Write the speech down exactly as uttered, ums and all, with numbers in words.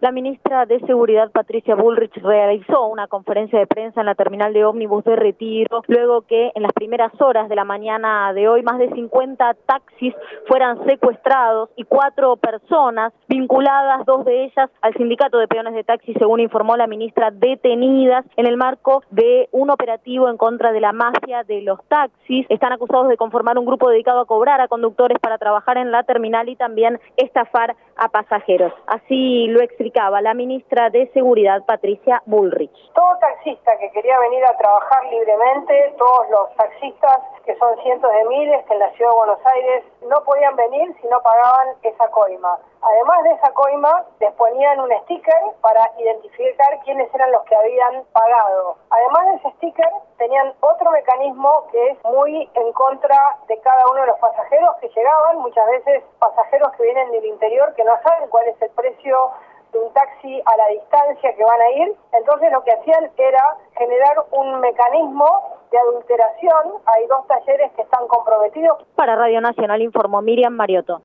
La ministra de Seguridad, Patricia Bullrich, realizó una conferencia de prensa en la terminal de ómnibus de Retiro, luego que en las primeras horas de la mañana de hoy más de cincuenta taxis fueran secuestrados y cuatro personas vinculadas, dos de ellas al sindicato de peones de taxi, según informó la ministra, detenidas en el marco de un operativo en contra de la mafia de los taxis. Están acusados de conformar un grupo dedicado a cobrar a conductores para trabajar en la terminal y también estafar a pasajeros. Así lo explicaba la ministra de Seguridad, Patricia Bullrich. Todo taxista que quería venir a trabajar libremente, todos los taxistas, que son cientos de miles, que en la Ciudad de Buenos Aires no podían venir si no pagaban esa coima. Además de esa coima, les ponían un sticker para identificar quiénes eran los que habían pagado. Además de ese sticker, tenían otro mecanismo que es muy en contra de cada uno de los pasajeros que llegaban, muchas veces pasajeros que vienen del interior que no saben cuál es el precio de un taxi a la distancia que van a ir. Entonces lo que hacían era generar un mecanismo de adulteración. Hay dos talleres que están comprometidos. Para Radio Nacional informó Miriam Mariotto.